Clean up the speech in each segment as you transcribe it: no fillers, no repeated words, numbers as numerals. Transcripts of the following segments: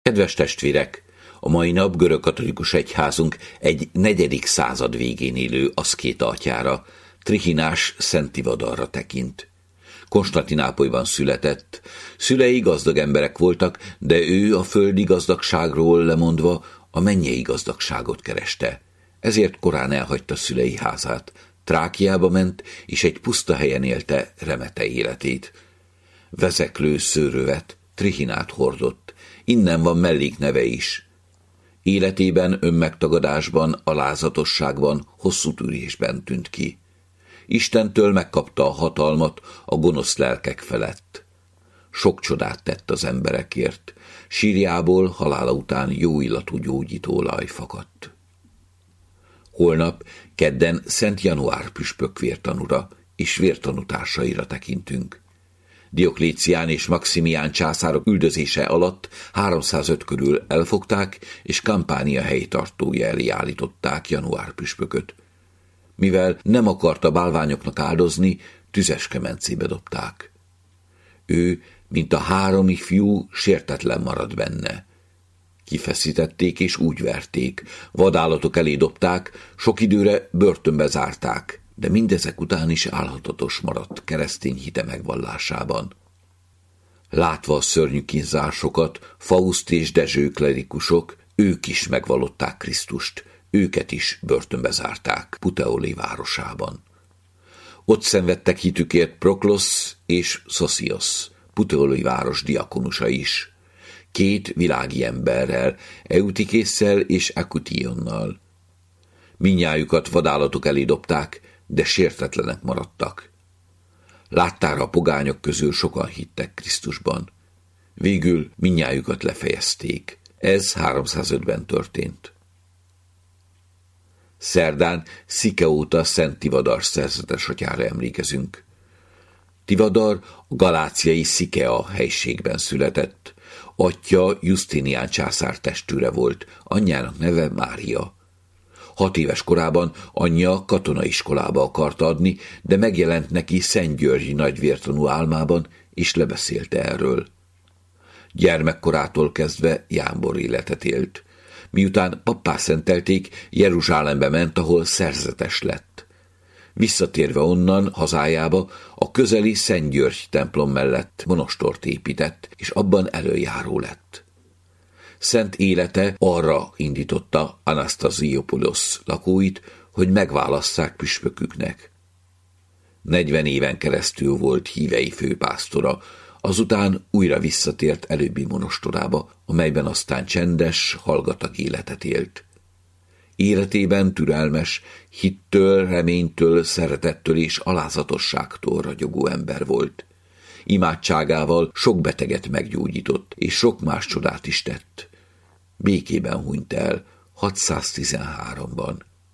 Kedves testvérek! A mai nap görögkatolikus egyházunk egy 4. század végén élő aszkéta atyára, Trihinás Szent Tivadarra tekint. Konstantinápolyban született, szülei gazdag emberek voltak, de ő a földi gazdagságról lemondva a mennyei gazdagságot kereste. Ezért korán elhagyta szülei házát, Trákiába ment, és egy puszta helyen élte remete életét. Vezeklő szőrövet, Trihinát hordott, innen van mellékneve is. Életében önmegtagadásban, alázatosságban, hosszú tűrésben tűnt ki. Istentől megkapta a hatalmat a gonosz lelkek felett. Sok csodát tett az emberekért, sírjából halála után jó illatú gyógyítóolaj fakadt. Holnap, kedden Szent Január püspök vértanúra és vértanútársaira tekintünk. Dioklécián és Maximián császárok üldözése alatt 305 körül elfogták, és Kampánia helytartója elé állították Január püspököt. Mivel nem akarta bálványoknak áldozni, tüzes kemencébe dobták. Ő, mint a 3 ifjú, sértetlen maradt benne. Kifeszítették és úgy verték, vadállatok elé dobták, sok időre börtönbe zárták, de mindezek után is álhatatos maradt keresztény hite megvallásában. Látva a szörnyű kínzásokat, Fauszt és Dezső klerikusok, ők is megvallották Krisztust, őket is börtönbe zárták Puteoli városában. Ott szenvedtek hitükért Proklosz és Szoszios, Puteoli város diakonusa is, 2 világi emberrel, Eutikésszel és Akutionnal. Mindnyájukat vadállatok elé dobták, de sértetlenek maradtak. Láttára a pogányok közül sokan hittek Krisztusban. Végül mindnyájukat lefejezték. Ez 305-ben történt. Szerdán Szikeóta Szent Tivadar szerzetes atyára emlékezünk. Tivadar a galáciai Szikea helységben született. Atya Justinián császár testőre volt, anyjának neve Mária. 6 éves korában anyja katonaiskolába akart adni, de megjelent neki Szent György nagyvértanú álmában, és lebeszélte erről. Gyermekkorától kezdve jámbor életet élt. Miután pappá szentelték, Jeruzsálembe ment, ahol szerzetes lett. Visszatérve onnan, hazájába, a közeli Szent György templom mellett monostort épített, és abban előjáró lett. Szent élete arra indította Anasztaziopolos lakóit, hogy megválasszák püspöküknek. 40 éven keresztül volt hívei főpásztora, azután újra visszatért előbbi monostorába, amelyben aztán csendes, hallgatag életet élt. Életében türelmes, hittől, reménytől, szeretettől és alázatosságtól ragyogó ember volt. Imádságával sok beteget meggyógyított, és sok más csodát is tett. Békében hunyt el 613-ban.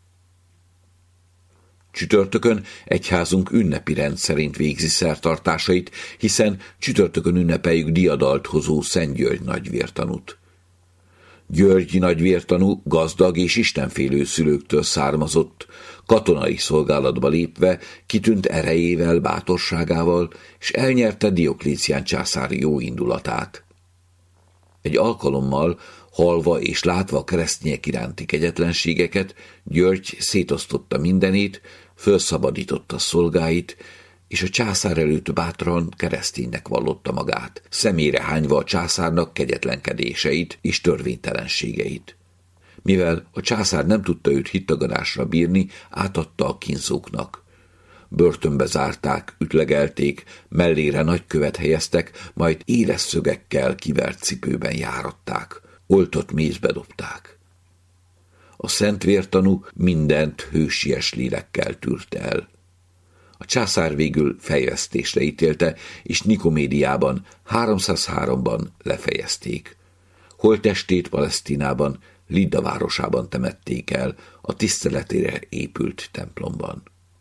Csütörtökön egyházunk ünnepi rend szerint végzi szertartásait, hiszen csütörtökön ünnepeljük diadalt hozó Szent György nagyvértanút. György nagyvértanú gazdag és istenfélő szülőktől származott, katonai szolgálatba lépve kitűnt erejével, bátorságával, és elnyerte Dioklécián császár jó indulatát. Egy alkalommal, hallva és látva a keresztények iránti kegyetlenségeket, György szétosztotta mindenét, fölszabadította szolgáit, és a császár előtt bátran kereszténynek vallotta magát, szemére hányva a császárnak kegyetlenkedéseit és törvénytelenségeit. Mivel a császár nem tudta őt hittagadásra bírni, átadta a kínzóknak. Börtönbe zárták, ütlegelték, mellére nagykövet helyeztek, majd éles szögekkel kivert cipőben járatták, oltott mézbe dobták. A szent vértanú mindent hősies lélekkel tűrt el. A császár végül fejvesztésre ítélte, és Nikomédiában 303-ban lefejezték. Holttestét Palesztinában, Lidda városában temették el, a tiszteletére épült templomban.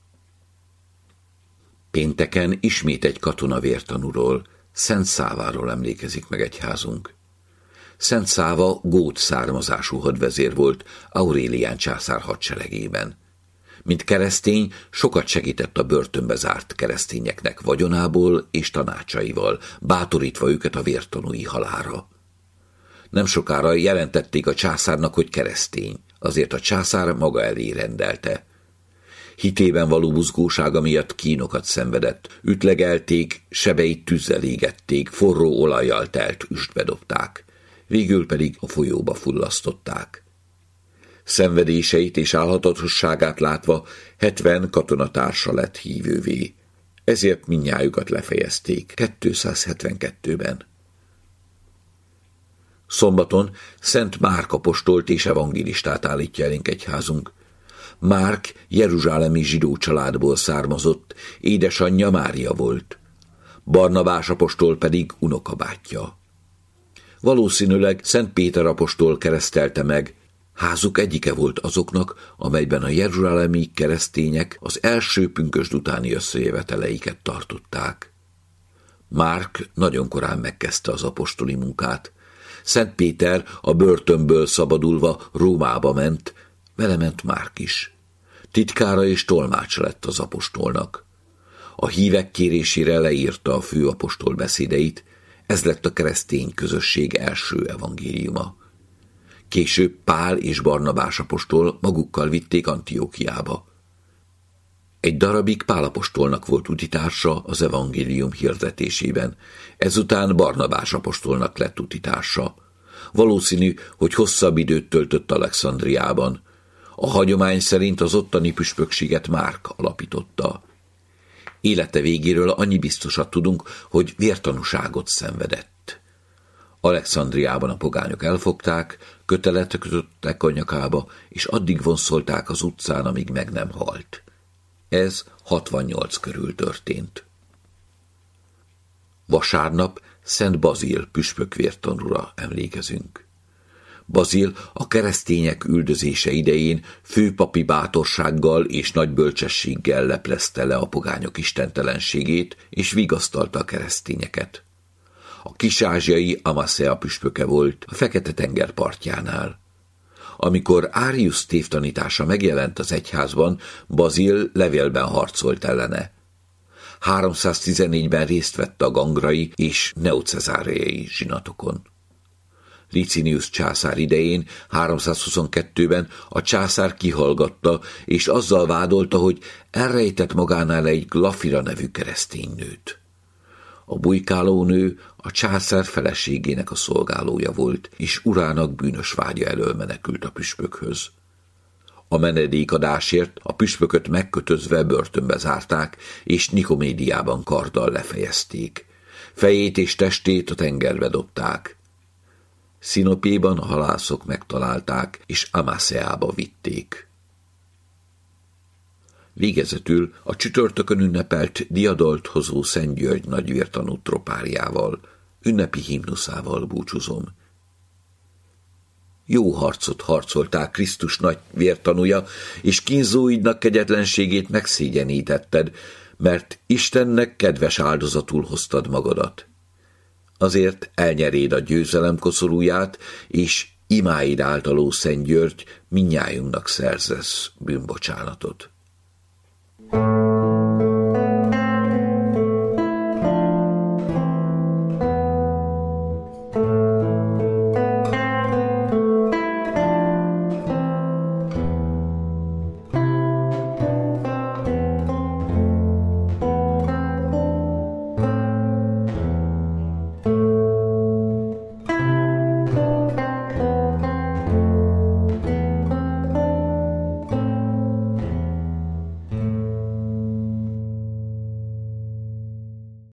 Pénteken ismét egy katona vértanúról, Szent Száváról emlékezik meg egyházunk. Szent Száva gót származású hadvezér volt Aurélián császár hadseregében. Mint keresztény, sokat segített a börtönbe zárt keresztényeknek vagyonából és tanácsaival, bátorítva őket a vértanúi halálra. Nem sokára jelentették a császárnak, hogy keresztény, azért a császár maga elé rendelte. Hitében való buzgósága miatt kínokat szenvedett, ütlegelték, sebeit tűzzel égették, forró olajjal telt üstbe dobták, végül pedig a folyóba fullasztották. Szenvedéseit és álhatatosságát látva 70 katonatársa lett hívővé. Ezért mindnyájukat lefejezték 272-ben. Szombaton Szent Márk apostolt és evangélistát állítja elénk egyházunk. Márk jeruzsálemi zsidó családból származott, édesanyja Mária volt. Barnabás apostol pedig unokabátyja. Valószínűleg Szent Péter apostol keresztelte meg, házuk egyike volt azoknak, amelyben a jeruzsálemi keresztények az első pünkösd utáni összejöveteleiket tartották. Márk nagyon korán megkezdte az apostoli munkát. Szent Péter a börtönből szabadulva Rómába ment, vele ment Márk is. Titkára és tolmácsa lett az apostolnak. A hívek kérésére leírta a főapostol beszédeit, ez lett a keresztény közösség első evangéliuma. Később Pál és Barnabás apostol magukkal vitték Antiókiába. Egy darabig Pál apostolnak volt utitársa az evangélium hirdetésében, ezután Barnabás apostolnak lett utitársa. Valószínű, hogy hosszabb időt töltött Alexandriában. A hagyomány szerint az ottani püspökséget Márk alapította. Élete végéről annyi biztosat tudunk, hogy vértanúságot szenvedett. Alexandriában a pogányok elfogták, kötelet kötöttek a nyakába, és addig vonszolták az utcán, amíg meg nem halt. Ez 68 körül történt. Vasárnap Szent Bazil püspök vértanúra emlékezünk. Bazil a keresztények üldözése idején főpapi bátorsággal és nagy bölcsességgel leplezte le a pogányok istentelenségét, és vigasztalta a keresztényeket. A kis-ázsiai Amasea püspöke volt a Fekete-tenger partjánál. Amikor Árius tévtanítása megjelent az egyházban, Bazil levélben harcolt ellene. 314-ben részt vett a gangrai és neocezáriai zsinatokon. Licinius császár idején, 322-ben a császár kihallgatta, és azzal vádolta, hogy elrejtett magánál egy Glafira nevű keresztény nőt. A bujkáló nő a császár feleségének a szolgálója volt, és urának bűnös vágya elől menekült a püspökhöz. A menedékadásért a püspököt megkötözve börtönbe zárták, és Nikomédiában karddal lefejezték. Fejét és testét a tengerbe dobták. Szinopéban a halászok megtalálták, és Amaseába vitték. Végezetül a csütörtökön ünnepelt diadalt hozó Szent György nagyvértanú tropáriával, ünnepi himnuszával búcsúzom. Jó harcot harcoltál Krisztus nagy vértanúja, és kínzóidnak kegyetlenségét megszégyenítetted, mert Istennek kedves áldozatul hoztad magadat. Azért elnyeréd a győzelem koszorúját, és imáid általó Szent György mindnyájunknak szerzesz bűnbocsánatot.